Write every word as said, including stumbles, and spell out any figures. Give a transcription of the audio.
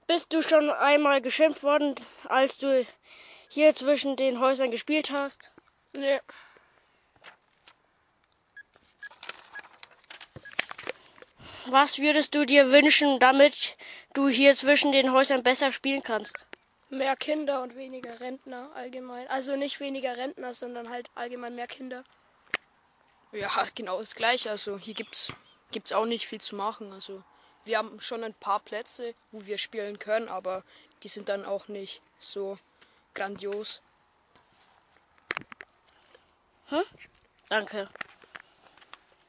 Bist du schon einmal geschimpft worden, als du hier zwischen den Häusern gespielt hast? Nee. Was würdest du dir wünschen, damit du hier zwischen den Häusern besser spielen kannst? Mehr Kinder und weniger Rentner allgemein. Also nicht weniger Rentner, sondern halt allgemein mehr Kinder. Ja, genau das Gleiche. Also hier gibt's gibt's auch nicht viel zu machen. Also wir haben schon ein paar Plätze, wo wir spielen können, aber die sind dann auch nicht so grandios. Hm? Danke.